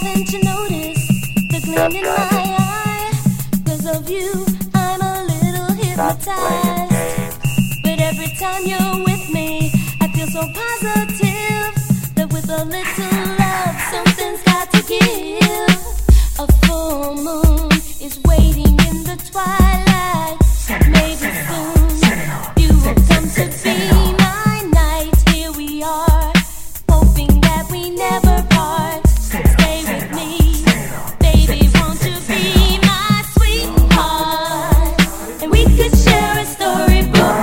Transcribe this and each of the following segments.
Haven't you noticed the gleam in my eye? 'Cause of you, I'm a little hypnotized. But every time you're with me, I feel so positive that with a little love, something's got to give. A full moon is waiting in the twilight. Maybe soon you will come to be my night. Here we are, hoping that we never part. Stay with me, baby, won't you be my sweetheart? And we could share a storybook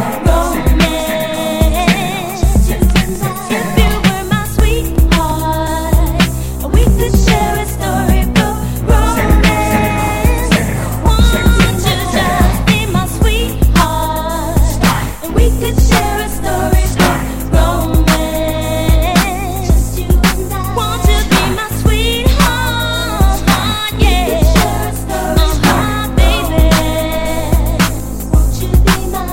romance. If you were my sweetheart, we could share a storybook romance. Won't you just be my sweetheart? And we could share a storybook romance. Won't you be my sweetheart? Yeah, baby. Won't you be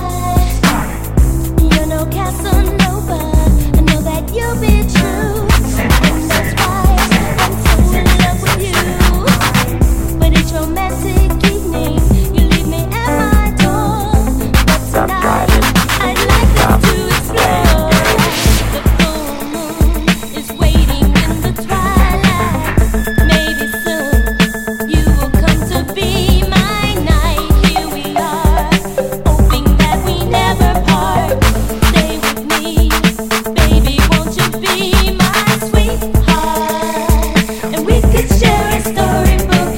mine? You're no Casanova. I know that you'll be true, and that's why I'm so in love with you. But each romantic evening, you leave me at my door. But tonight, I'd like us to explore. The full moon is waiting in the twilight. Maybe soon you will come to be my night. Here we are, hoping that we never part. Stay with me, baby, won't you be my sweetheart? And we could share a storybook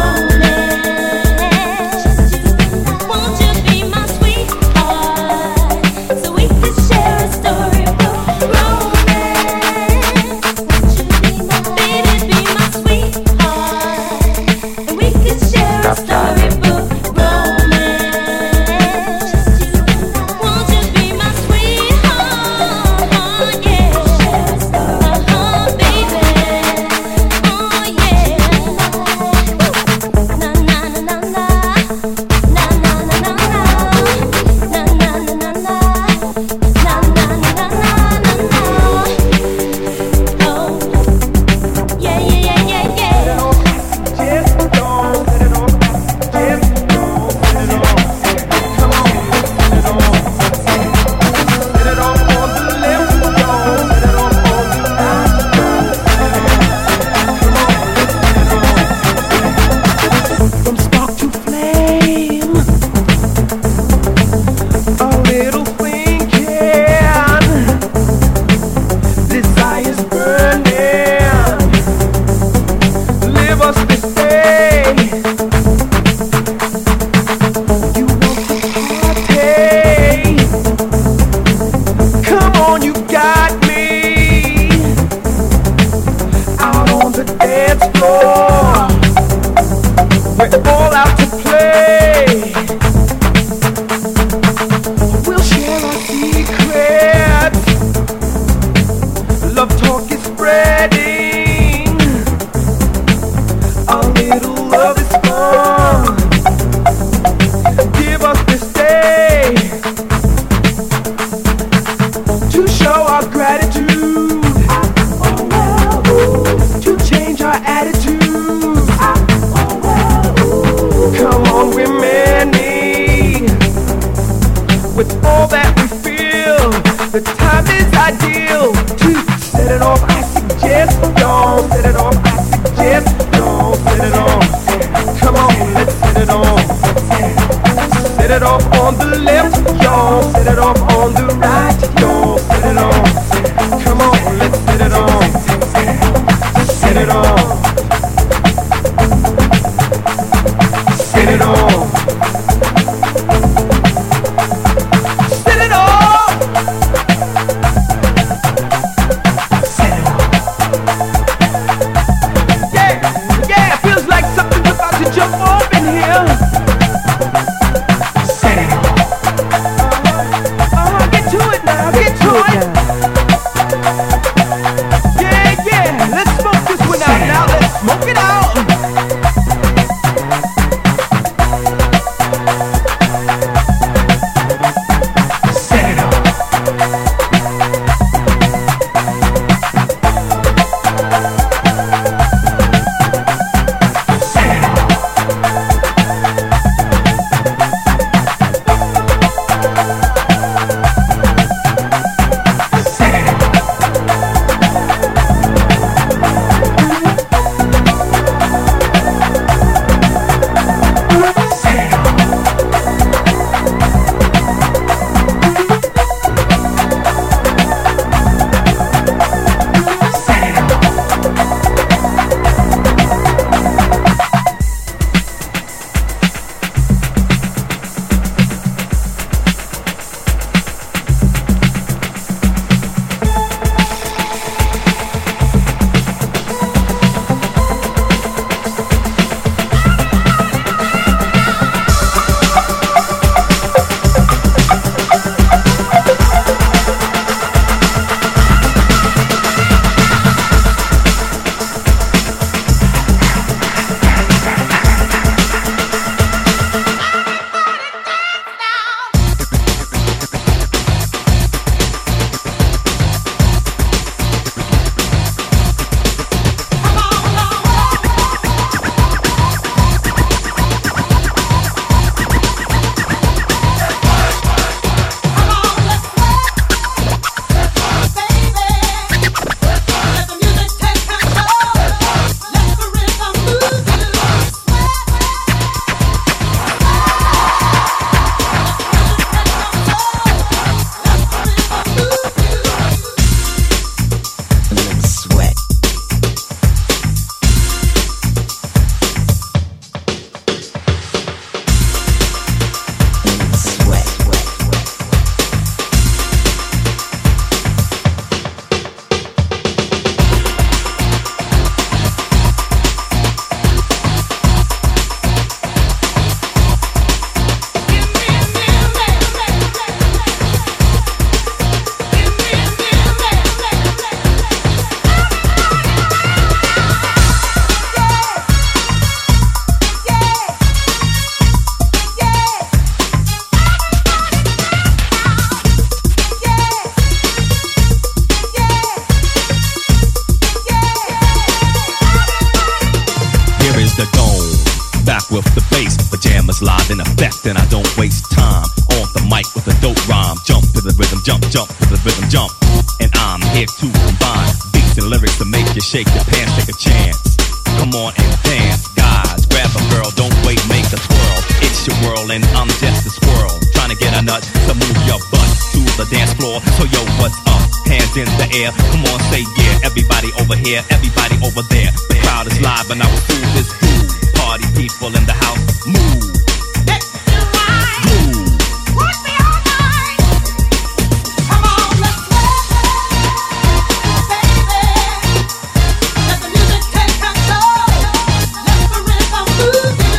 romance. Won't you be my sweetheart? So we could share a storybook romance. Won't you be my baby, be my sweetheart? And we could share a storybook romance. Won't you be my sweetheart? Yeah, baby. Oh yeah. Na na na na na. Na na na na na. Na na na na na. Na na na na na na. Oh. Yeah yeah yeah yeah yeah. From spark to flame, a little thinking, desire's burning, live us this day. You want to party? Come on, you got me out on the dance floor. We're all out to play. We'll share our secrets. Love talk is spreading. A little love is fun. Give us this day to show our gratitude, to change our attitude. Come on, we're many. With all that we feel, the time is ideal to set it off. I suggest, y'all, set it off. I suggest, y'all, set it off. Come on, let's set it off. Set it off on the left, y'all. Set it off on the right, y'all. Set it off. Come on, let's set it off. Set it off. Set it off. Set it off. Set it off. Yeah, yeah, it feels like something's about to jump off in here. Set it off. Get to it now, get to it. with the bass. Pajamas live in effect, and I don't waste time. On the mic with a dope rhyme. Jump to the rhythm, jump, jump to the rhythm, jump. And I'm here to combine beats and lyrics to make you shake your pants, take a chance. Come on and dance, guys. Grab a girl, don't wait, make a twirl. It's your world and I'm just a squirrel. Trying to get a nut to move your butt to the dance floor. So yo, what's up? Hands in the air. Come on, say yeah. Everybody over here, everybody over there. The crowd is live and our food is food. Party people in the house, move. Let's do right. Groove. Rock me all night. Come on, let's baby. Let the music take control. Let the rhythm move you.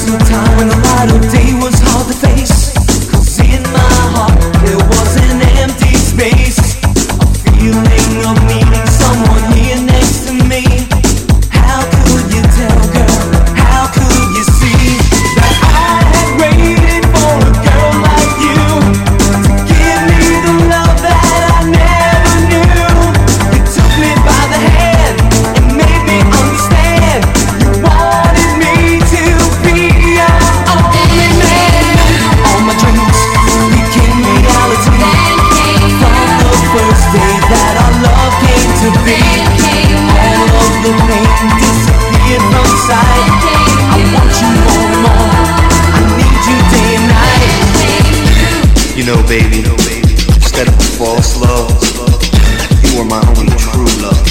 a time when the light of day was hard to face. 'Cause in my heart there was an empty space, a feeling of needing someone here next to me. How could you tell, girl? How could you see that I had waited for a girl like you to give me the love that I never knew? You took me by the hand and made me understand. You wanted me to be your only man. All my dreams became reality from the first day that our love came to be. All of the pain disappeared from sight. I want you more and more. I need you day and night. You know, baby, instead of a false love, you were my only true love.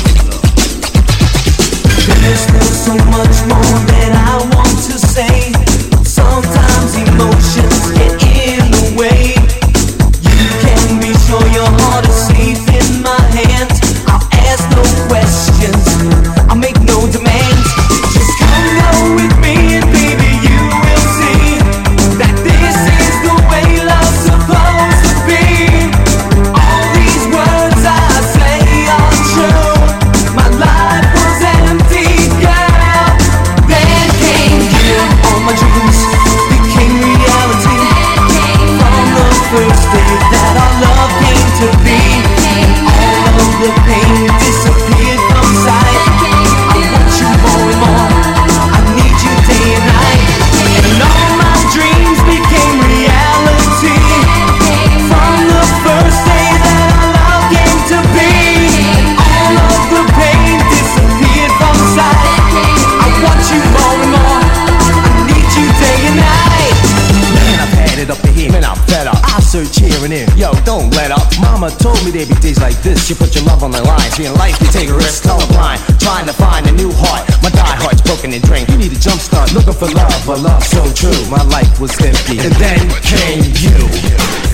There's still so much more that I want to say. Sometimes emotions get in the way. You can be sure your heart is safe in my hands. I'll ask no questions, I'll make no demands. Just come go with me and baby you will see that this is the way love's supposed to be. All these words I say are true. My life was empty, girl. Then came you. All my dreams became reality from the first day that our love came to be. All of the pain disappeared from sight. I want you more and more. I need you day and night. And all my dreams became reality from the first day that our love came to be. All of the pain disappeared from sight. I want you more and more. I need you day and night. Man, I've had it up to here, man, I'm fed up. I search here and there, yo, don't let up. Mama told me there'd be days like this. You put your love on the line, see in life you take a risk, colorblind. Trying to find a new heart, my die heart's broken and drained. You need a jump start, looking for love, but love so true. My life was empty, and then came you.